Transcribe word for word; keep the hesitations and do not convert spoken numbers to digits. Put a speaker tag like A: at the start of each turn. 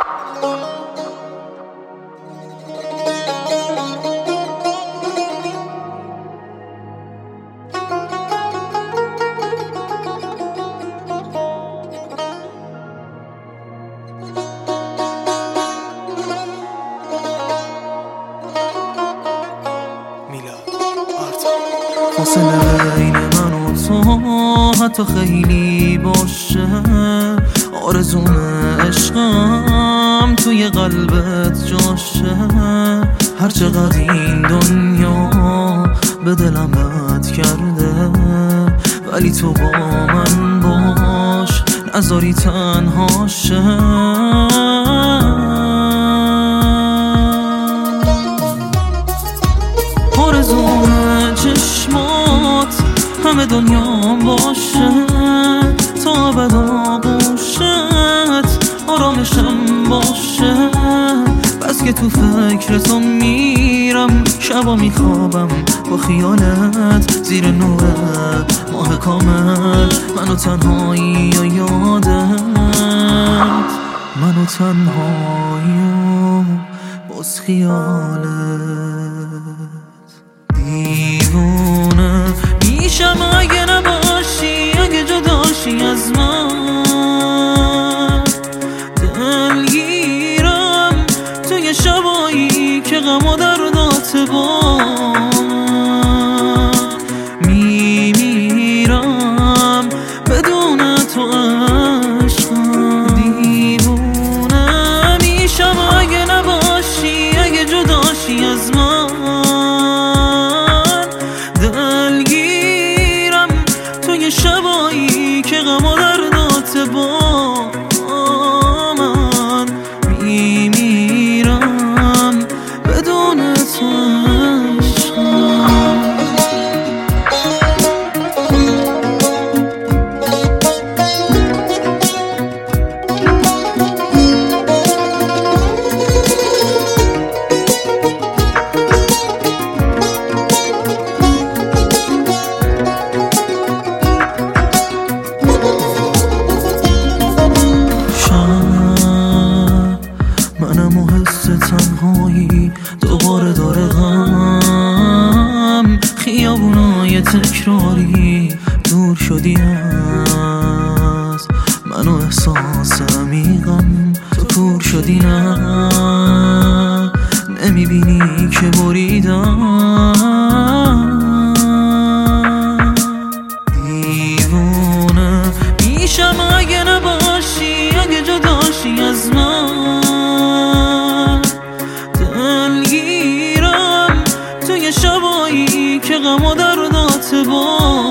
A: فاصله بین من و تو حتی خیلی باشه، آرزوم عشقم توی قلبت جاشه. هر چقدر این دنیا به دلم بد کرده، ولی تو با من باش، نذاری تنها شه. آرزوم چشمات همه دنیا باشه، تا ابد آغوشت آرامشم باشه. بس که تو فکر تو میرم، شبا میخوابم با خیالت، زیر نور ماه کامل منو تنهایی و یادت، منو تنهایی و باز خیالت. دیوونه میشم اگه نباشی، اگه جداشی از من. دلگیرم توی شبایی که غم و دردات با من. میمیرم بدون تو عشقم. دیوونه میشم اگه نباشی، اگه جداشی از من. شبایی که غم و دردات با من. میمیرم بدون تو عشقم. تنهایی دوباره داره غم، خیابونای تکراری دور شدی از من و احساس عمیقم. تو کور شدی نه نمیبینی که بریدم. دیوونه میشم اگه نباشی، اگه جداشی از من. شبایی که غم و دردات با